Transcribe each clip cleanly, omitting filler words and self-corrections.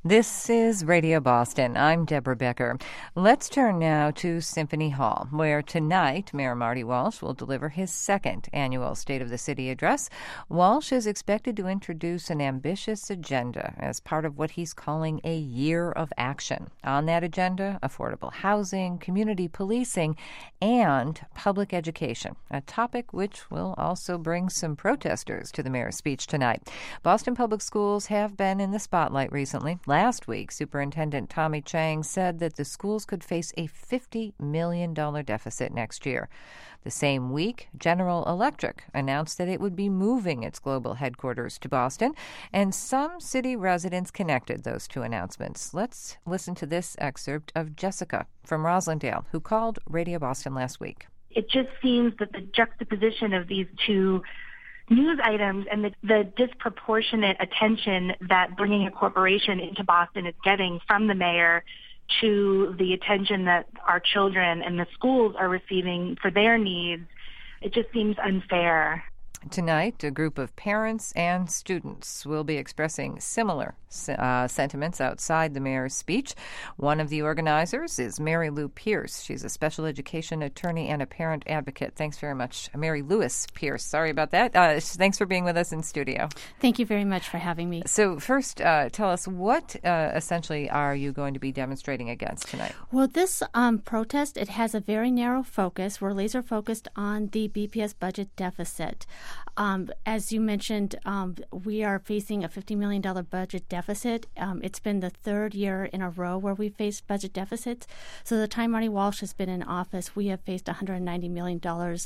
This is Radio Boston. I'm Deborah Becker. Let's turn now to Symphony Hall, where tonight Mayor Marty Walsh will deliver his second annual State of the City address. Walsh is expected to introduce an ambitious agenda as part of what he's calling a year of action. On that agenda, affordable housing, community policing, and public education, a topic which will also bring some protesters to the mayor's speech tonight. Boston Public Schools have been in the spotlight recently. Last week, Superintendent Tommy Chang said that the schools could face a $50 million deficit next year. The same week, General Electric announced that it would be moving its global headquarters to Boston, and some city residents connected those two announcements. Let's listen to this excerpt of Jessica from Roslindale, who called Radio Boston last week. It just seems that the juxtaposition of these two news items and the disproportionate attention that bringing a corporation into Boston is getting from the mayor to the attention that our children and the schools are receiving for their needs, it just seems unfair. Tonight, a group of parents and students will be expressing similar sentiments outside the mayor's speech. One of the organizers is Mary Lou Pierce. She's a special education attorney and a parent advocate. Thanks very much, Mary Louis Pierce. Sorry about that. Thanks for being with us in studio. Thank you very much for having me. So first, tell us, what essentially are you going to be demonstrating against tonight? Well, this protest, it has a very narrow focus. We're laser focused on the BPS budget deficit. As you mentioned, we are facing a $50 million budget deficit. It's been the third year in a row where we faced budget deficits. So the time Marty Walsh has been in office, we have faced $190 million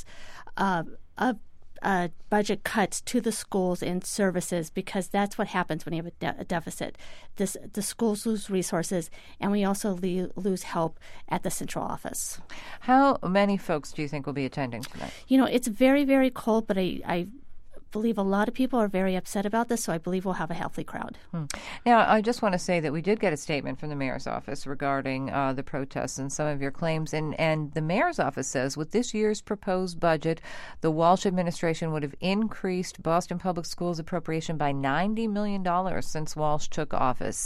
of budget cuts to the schools and services, because that's what happens when you have a deficit. The schools lose resources, and we also lose help at the central office. How many folks do you think will be attending tonight? You know, it's very, very cold, but I believe a lot of people are very upset about this, so I believe we'll have a healthy crowd. Now, I just want to say that we did get a statement from the mayor's office regarding the protests and some of your claims, and the mayor's office says with this year's proposed budget, the Walsh administration would have increased Boston Public Schools appropriation by $90 million since Walsh took office.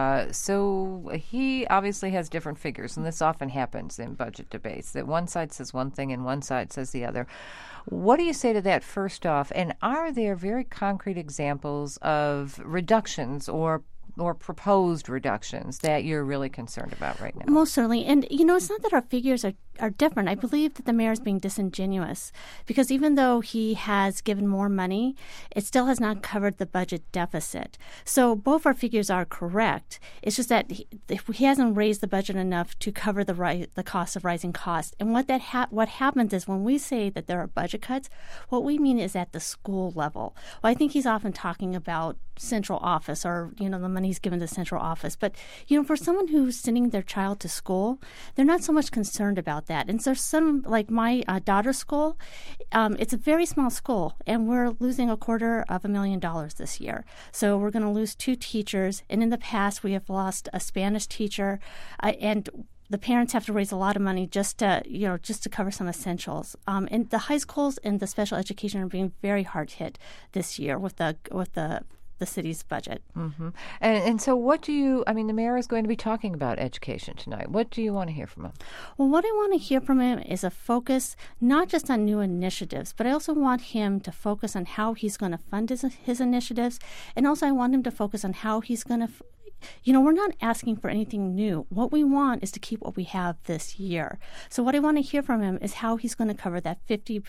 So he obviously has different figures, and this often happens in budget debates, that one side says one thing and one side says the other. What do you say to that, first off? And are there very concrete examples of reductions or proposed reductions that you're really concerned about right now? Most certainly. And, you know, it's not that our figures are different. I believe that the mayor is being disingenuous, because even though he has given more money, it still has not covered the budget deficit. So both our figures are correct. It's just that he hasn't raised the budget enough to cover the cost of rising costs. And what happens is when we say that there are budget cuts, what we mean is at the school level. Well, I think he's often talking about central office, or, you know, the money he's given to central office. But, you know, for someone who's sending their child to school, they're not so much concerned about that. And so some, like my daughter's school, it's a very small school, and we're losing $250,000 this year. So we're going to lose 2 teachers. And in the past, we have lost a Spanish teacher, and the parents have to raise a lot of money just to cover some essentials. And the high schools and the special education are being very hard hit this year with the city's budget. Mm-hmm. And so the mayor is going to be talking about education tonight. What do you want to hear from him? Well, what I want to hear from him is a focus not just on new initiatives, but I also want him to focus on how he's going to fund his initiatives. And also I want him to focus on how he's going to we're not asking for anything new. What we want is to keep what we have this year. So what I want to hear from him is how he's going to cover that $50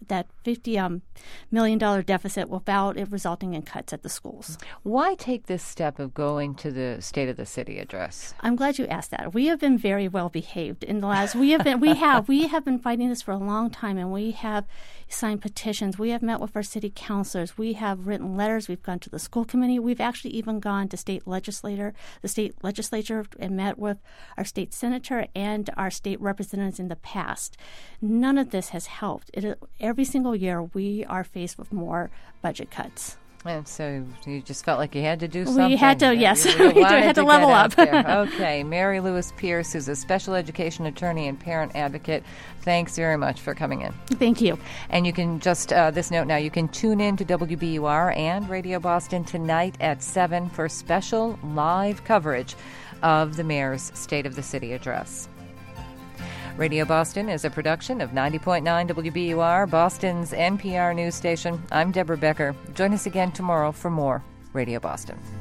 million deficit without it resulting in cuts at the schools. Why take this step of going to the State of the City address? I'm glad you asked that. We have been very well behaved in the last. We have been fighting this for a long time, and we have signed petitions. We have met with our city councilors. We have written letters. We've gone to the school committee. We've actually even gone to the state legislature, and met with our state senator and our state representatives in the past. None of this has helped. Every single year, we are faced with more budget cuts. And so you just felt like you had to do something. We had to, yes. You We had to level up. Okay. Mary Louise Pierce, who's a special education attorney and parent advocate, thanks very much for coming in. Thank you. And you can just, this note now, you can tune in to WBUR and Radio Boston tonight at 7 for special live coverage of the mayor's State of the City address. Radio Boston is a production of 90.9 WBUR, Boston's NPR news station. I'm Deborah Becker. Join us again tomorrow for more Radio Boston.